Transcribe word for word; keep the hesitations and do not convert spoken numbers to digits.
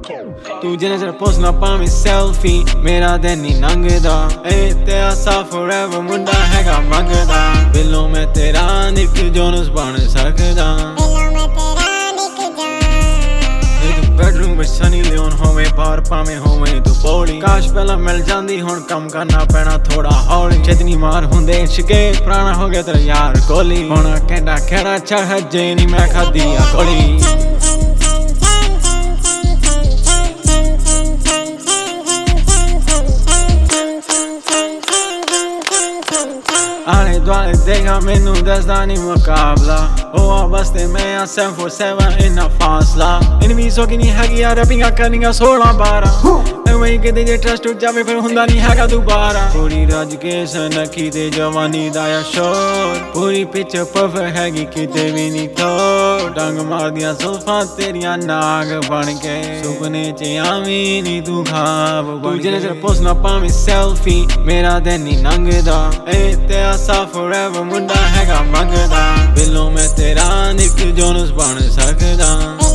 तू जिन्हें सिर्फ पोस्ट ना पावे सेल्फी मेरा दिन नहीं लंघदा ए तेरा सा forever मुंडा हैगा मंगदा बिलों में तेरा निक जोनस बन सकदा बेडरूम में सनी लियोन होवे बाहर पावे होवे तू पौड़ी काश पहला मिल जांदी हुण कम करना पैना थोड़ा हौली जितनी मार हुंदे शिके पुराना हो गया तेरा यार कोहली हुण कहंदा खेड़ा छह जे नी मैं खादी आ गोली आले दुआले देगा मैनू दसदा नी मुकाबला ओ बसते मैं आ seven four seven इन्ना फासला इनवी सौ की नहीं हैगी यार रैपिंग करनियां सोलह बारह वही किते जे ट्रस्ट उठ जावे फिर हुंदा नहीं हैगा दोबारा पूरी राज के सनखी ते जवानी दा या शोर पूरी पिच परफेक्ट हैगी किते भी नहीं तो डंग मार दियां जुल्फां तेरियां नाग बन के सुपने च आवी नी तू खाब तू जिन्हें सिर्फ पोस्ट ना पावे सेल्फी मेरा दिन नहीं लंघदा ए तेरा सा forever मुंडा हैगा मंगदा बिलों में तेरा निक जोनस बन सकदा।